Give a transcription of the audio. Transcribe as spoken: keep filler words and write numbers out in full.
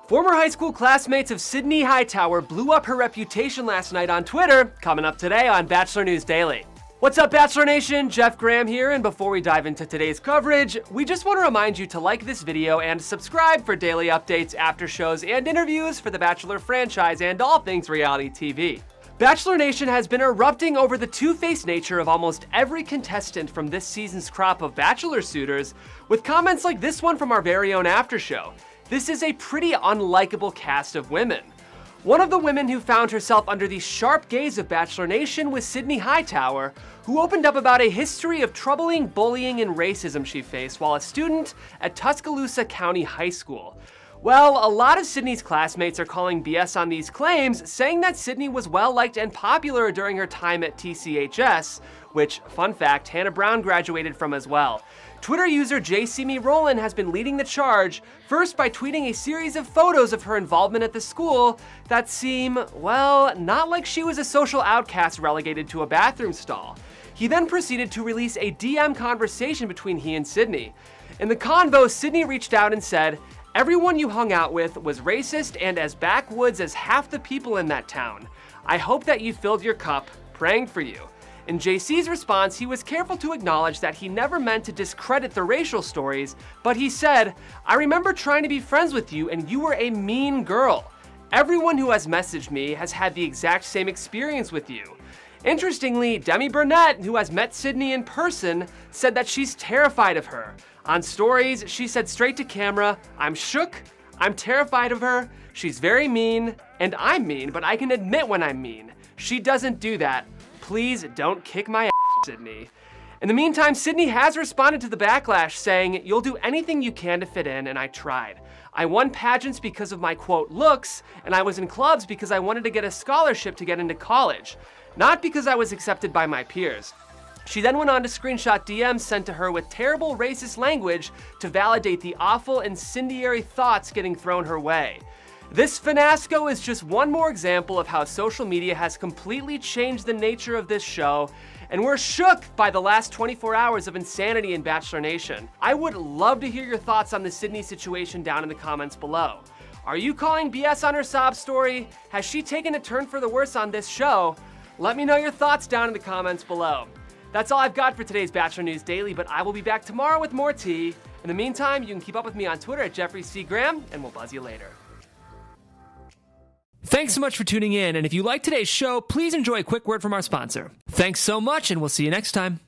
Former high school classmates of Sydney Hightower blew up her reputation last night on Twitter, coming up today on Bachelor News Daily. What's up, Bachelor Nation? Jeff Graham here, and before we dive into today's coverage, we just want to remind you to like this video and subscribe for daily updates, after shows, and interviews for the Bachelor franchise and all things reality T V. Bachelor Nation has been erupting over the two-faced nature of almost every contestant from this season's crop of Bachelor suitors, with comments like this one from our very own after show. This is a pretty unlikable cast of women. One of the women who found herself under the sharp gaze of Bachelor Nation was Sydney Hightower, who opened up about a history of troubling bullying and racism she faced while a student at Tuscaloosa County High School. Well, a lot of Sydney's classmates are calling B S on these claims, saying that Sydney was well-liked and popular during her time at T C H S, which, fun fact, Hannah Brown graduated from as well. Twitter user J C Me Rollin has been leading the charge, first by tweeting a series of photos of her involvement at the school that seem, well, not like she was a social outcast relegated to a bathroom stall. He then proceeded to release a D M conversation between he and Sydney. In the convo, Sydney reached out and said, "Everyone you hung out with was racist and as backwoods as half the people in that town. I hope that you filled your cup, praying for you." In J C's response, he was careful to acknowledge that he never meant to discredit the racial stories, but he said, "I remember trying to be friends with you and you were a mean girl. Everyone who has messaged me has had the exact same experience with you." Interestingly, Demi Burnett, who has met Sydney in person, said that she's terrified of her. On stories, she said straight to camera, "I'm shook, I'm terrified of her, she's very mean, and I'm mean, but I can admit when I'm mean. She doesn't do that. Please don't kick my ass, Sydney." In the meantime, Sydney has responded to the backlash, saying, "You'll do anything you can to fit in, and I tried. I won pageants because of my, quote, looks, and I was in clubs because I wanted to get a scholarship to get into college, not because I was accepted by my peers." She then went on to screenshot D Ms sent to her with terrible racist language to validate the awful incendiary thoughts getting thrown her way. This fiasco is just one more example of how social media has completely changed the nature of this show, and we're shook by the last twenty-four hours of insanity in Bachelor Nation. I would love to hear your thoughts on the Sydney situation down in the comments below. Are you calling B S on her sob story? Has she taken a turn for the worse on this show? Let me know your thoughts down in the comments below. That's all I've got for today's Bachelor News Daily, but I will be back tomorrow with more tea. In the meantime, you can keep up with me on Twitter at Jeffrey C. Graham, and we'll buzz you later. Thanks so much for tuning in, and if you like today's show, please enjoy a quick word from our sponsor. Thanks so much, and we'll see you next time.